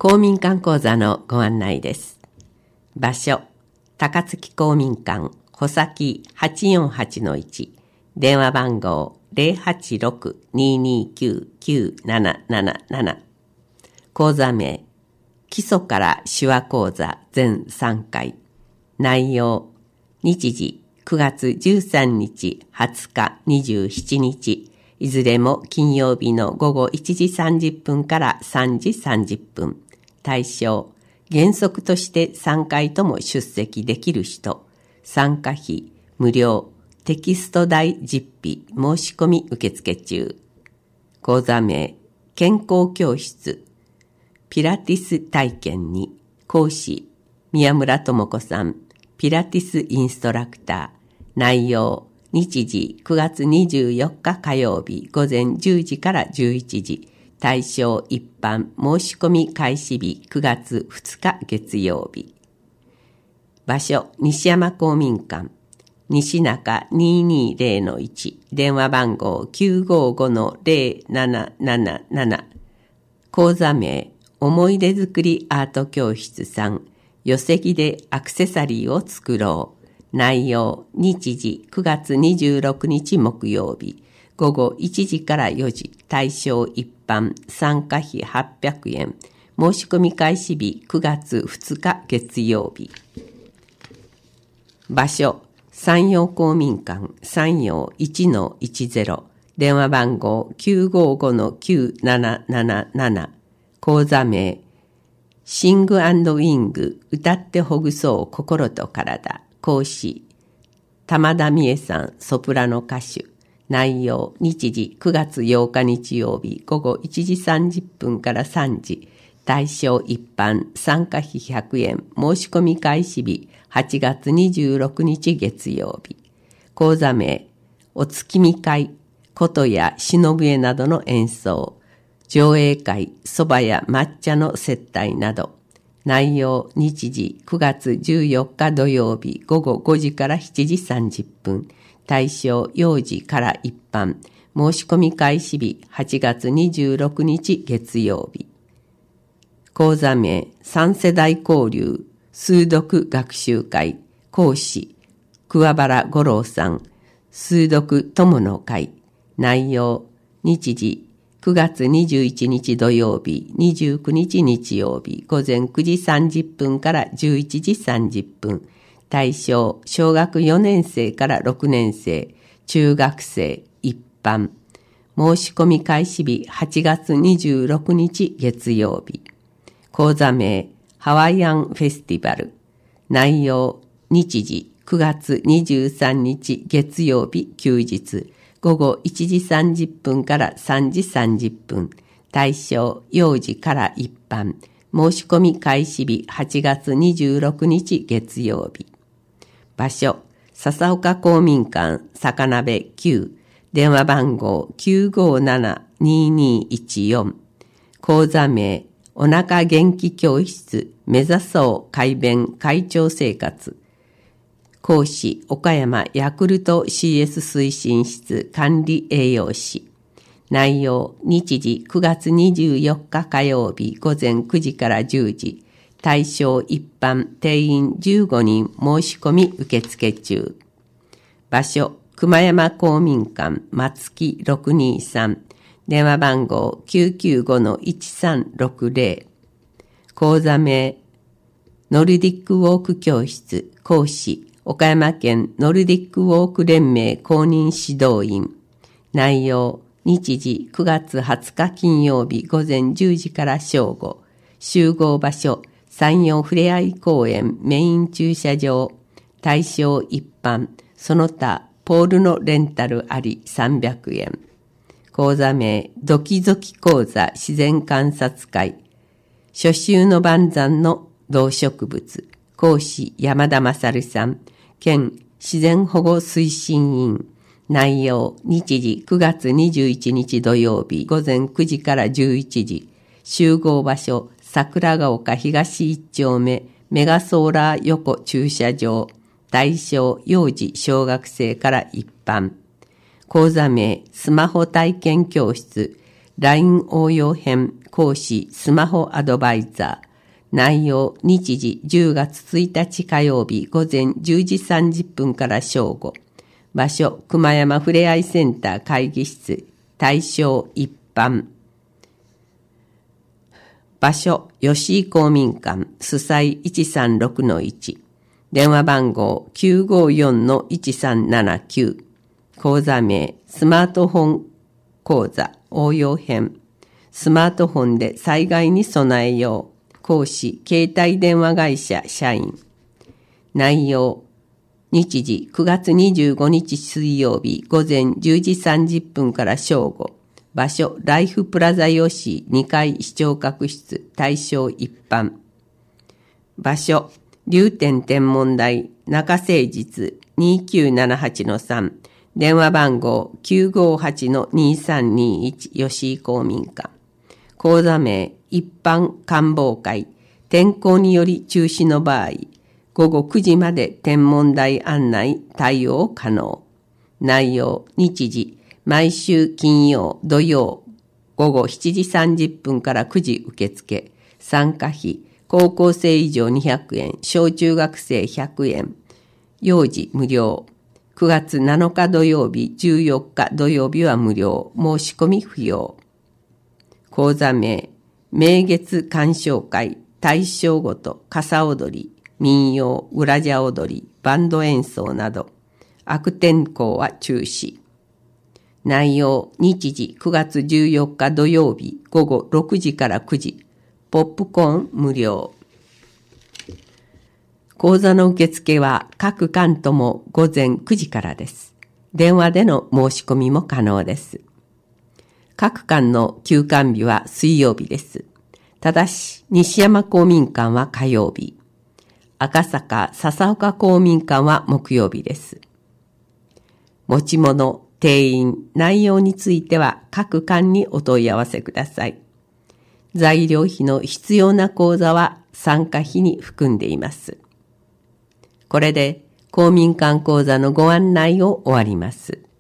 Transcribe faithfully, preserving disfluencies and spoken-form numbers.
公民館講座のご案内です。場所、高槻公民館、穂先 はちよんはちのいち、電話番号 ゼロはちろく にーにーきゅう きゅうなななななな。講座名、基礎から手話講座全さんかい。内容、日時くがつじゅうさんにち、はつか、にじゅうしちにち、いずれも金曜日のごごいちじさんじゅっぷんからさんじさんじゅっぷん。対象、原則としてさんかいとも出席できる人。参加費、無料。テキスト代実費、申し込み受付中。講座名、健康教室。ピラティス体験に、講師、宮村智子さん。ピラティスインストラクター。内容、日時くがつにじゅうよっか火曜日午前じゅうじからじゅういちじ。対象一般申し込み開始日くがつふつか月曜日。場所、西山公民館。西中 にーにーぜろのいち。電話番号 きゅうごごのぜろなななななな。講座名、思い出作りアート教室さん。寄席でアクセサリーを作ろう。内容、日時くがつにじゅうろくにち木曜日。ごごいちじからよじ。対象一般。参加費はっぴゃくえん。申し込み開始日くがつふつか月曜日。場所、山陽公民館山陽 いちのいちぜろ。電話番号 きゅうごごのきゅうなななななな。講座名、シング&ウィング、歌ってほぐそう心と体。講師、玉田美恵さん、ソプラノ歌手。内容、日時くがつようか日曜日ごごいちじさんじゅっぷんからさんじ。対象一般、参加費ひゃくえん。申し込み開始日はちがつにじゅうろくにち月曜日。講座名、お月見会、琴や忍笛などの演奏。上映会、蕎麦や抹茶の接待など。内容、日時くがつじゅうよっか土曜日ごごごじからしちじさんじゅっぷん。対象幼児から一般。申し込み開始日はちがつにじゅうろくにち月曜日。講座名、三世代交流数読学習会。講師、桑原五郎さん。数読友の会。内容、日時くがつにじゅういちにち土曜日にじゅうくにち日曜日ごぜんくじさんじゅっぷんからじゅういちじさんじゅっぷん。対象、小学よねんせいからろくねんせい、中学生、一般。申し込み開始日はちがつにじゅうろくにち月曜日。講座名、ハワイアンフェスティバル。内容、日時くがつにじゅうさんにち月曜日休日。ごごいちじさんじゅっぷんからさんじさんじゅっぷん。対象、幼児から一般。申し込み開始日はちがつにじゅうろくにち月曜日。場所、笹岡公民館坂鍋きゅう。電話番号 きゅうごななにーにーいちよん。講座名、お腹元気教室目指そう快便快調生活。講師、岡山ヤクルト シーエス 推進室管理栄養士。内容、日時くがつにじゅうよっか火曜日ごぜんくじからじゅうじ。対象一般、定員じゅうごにん申し込み受付中。場所、熊山公民館松木ろくにさん。電話番号 きゅうきゅうごのいちさんろくぜろ。講座名、ノルディックウォーク教室。講師、岡山県ノルディックウォーク連盟公認指導員。内容、日時くがつはつか金曜日ごぜんじゅうじから正午。集合場所、山陽ふれあい公園メイン駐車場。対象一般、その他ポールのレンタルありさんびゃくえん。講座名、ドキドキ講座自然観察会。初秋の万山の動植物。講師、山田勝さん。県自然保護推進員。内容、日時くがつにじゅういちにち土曜日ごぜんくじからじゅういちじ。集合場所、桜ヶ丘東一丁目メガソーラー横駐車場。対象、幼児小学生から一般。講座名、スマホ体験教室ライン 応用編講師スマホアドバイザー。内容、日時じゅうがつついたち火曜日午前じゅうじさんじゅっぷんから正午。場所、熊山ふれあいセンター会議室。対象一般。場所、吉井公民館、主催 いちさんろくのいち。電話番号 きゅうごよんのいちさんななきゅう。講座名、スマートフォン講座応用編。スマートフォンで災害に備えよう。講師、携帯電話会社社員。内容、日時くがつにじゅうごにち水曜日午前じゅうじさんじゅっぷんから正午。場所、ライフプラザ吉井にかい視聴覚室。対象一般。場所、龍天天文台中誠実 にきゅうななはちのさん。電話番号 きゅうごはちのにさんにいち 吉井公民館。講座名、一般観望会。天候により中止の場合、ごごくじまで天文台案内対応可能。内容、日時、毎週金曜、土曜、ごごしちじさんじゅっぷんからくじ受付。参加費、高校生以上にひゃくえん、小中学生ひゃくえん。幼児無料。くがつなのか土曜日、じゅうよっか土曜日は無料。申し込み不要。講座名、名月鑑賞会、大正ごと、傘踊り、民謡、裏茶踊り、バンド演奏など。悪天候は中止。内容、日時くがつじゅうよっか土曜日、ごごろくじからくじ。ポップコーン無料。講座の受付は各館とも午前くじからです。電話での申し込みも可能です。各館の休館日は水曜日です。ただし、西山公民館は火曜日。赤坂笹岡公民館は木曜日です。持ち物、定員、内容については各館にお問い合わせください。材料費の必要な講座は参加費に含んでいます。これで公民館講座のご案内を終わります。